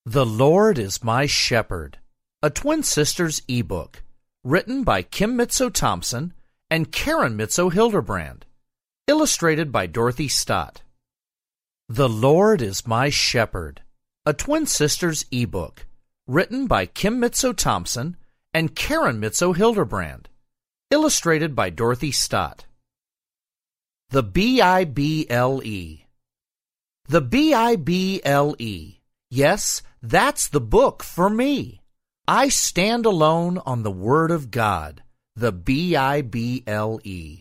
The Lord is My Shepherd, a Twin Sisters ebook, written by Kim Mitso-Thompson and Karen Mitso-Hildebrand, illustrated by Dorothy Stott. The Lord is My Shepherd, a Twin Sisters ebook, written by Kim Mitso-Thompson and Karen Mitso-Hildebrand, illustrated by Dorothy Stott. The Bible. The Bible. Yes, that's the book for me. I stand alone on the Word of God, the Bible.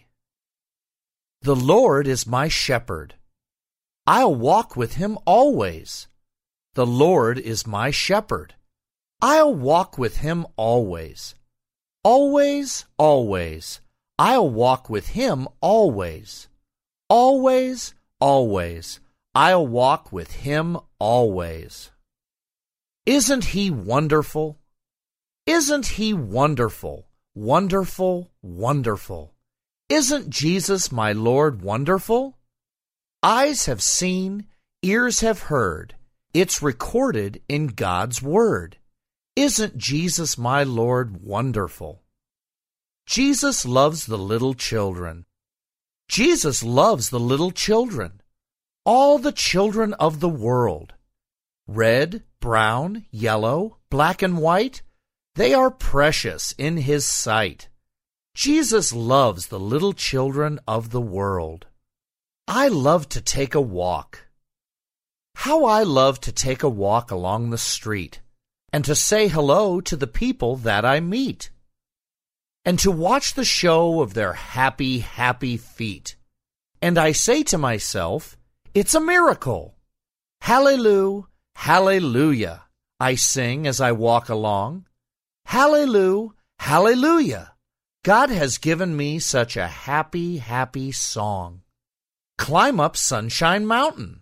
The Lord is my shepherd. I'll walk with Him always. The Lord is my shepherd. I'll walk with Him always. Always, always. I'll walk with Him always. Always, always. I'll walk with Him always. Isn't He wonderful? Isn't He wonderful? Wonderful, wonderful. Isn't Jesus my Lord wonderful? Eyes have seen, ears have heard. It's recorded in God's Word. Isn't Jesus my Lord wonderful? Jesus loves the little children. Jesus loves the little children. All the children of the world. Red, brown, yellow, black and white, they are precious in His sight. Jesus loves the little children of the world. I love to take a walk. How I love to take a walk along the street and to say hello to the people that I meet and to watch the show of their happy, happy feet. And I say to myself, it's a miracle. Hallelujah, hallelujah, I sing as I walk along. Hallelujah, hallelujah. God has given me such a happy, happy song. Climb up Sunshine Mountain.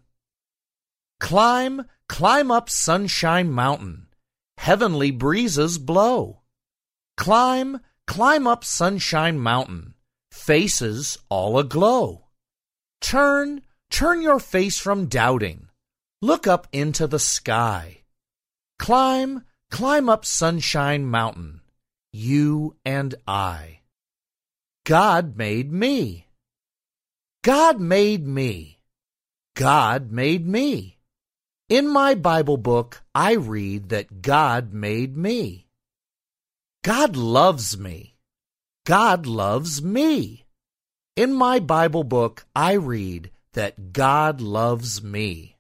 Climb up Sunshine Mountain. Heavenly breezes blow. Climb up Sunshine Mountain. Faces all aglow. Turn your face from doubting. Look up into the sky. Climb up Sunshine Mountain. You and I. God made me. God made me. God made me. In my Bible book, I read that God made me. God loves me. God loves me. In my Bible book, I read that God loves me.